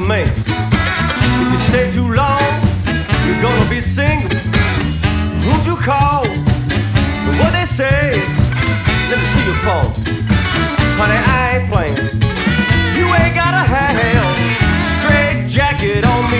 man. If you stay too long, you're gonna be single. Who'd you call? What they say? Let me see your phone. Honey, I ain't playing. You ain't gotta have a straight jacket on me.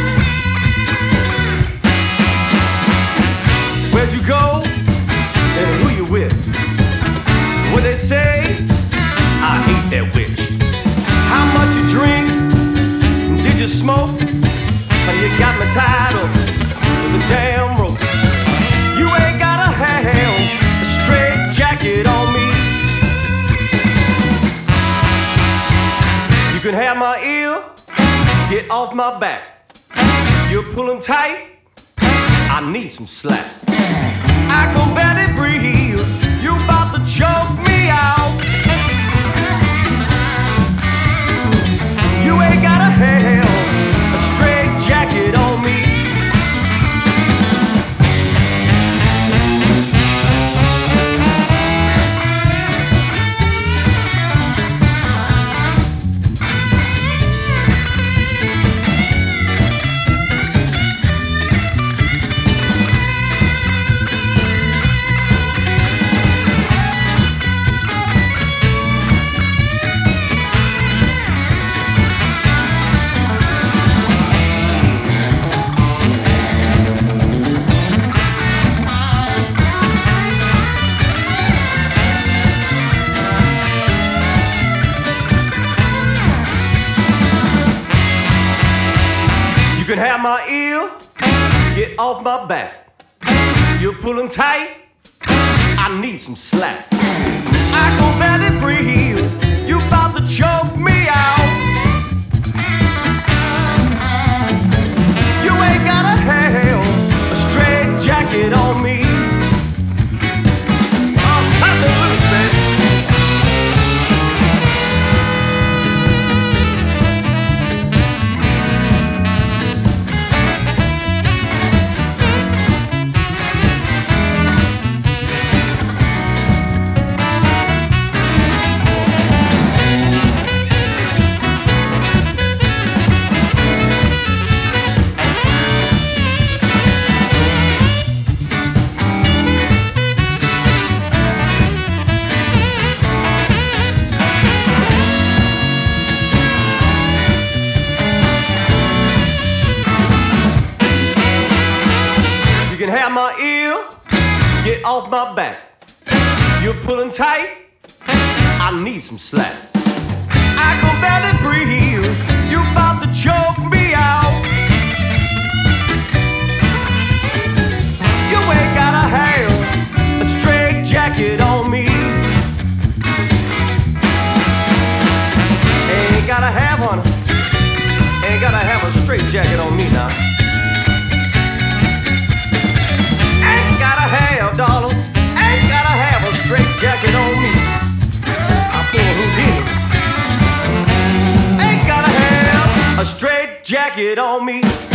Where'd you go? And who you with? What they say? I hate that witch. How much you drink? Did you smoke? You got me tied up with a damn rope. You ain't gotta have a straight jacket on me. You can have my ear, get off my back. You're pulling tight, I need some slack. I can barely breathe, you about to choke me out. You ain't gotta have a straight jacket on me. You can have my ear, get off my back. You're pulling tight, I need some slack. I can barely breathe, you about to choke me out. You ain't gotta have a straight jacket on me. I'm kind of loose, man. You can have my ear, get off my back. You're pulling tight, I need some slack. I can barely breathe, you about to choke me out. You ain't gotta have a straight jacket on me. Ain't gotta have one, ain't gotta have a straight jacket on me now. Darling, ain't gotta have a straight jacket on me. I pull Houdini. Ain't gotta have a straight jacket on me.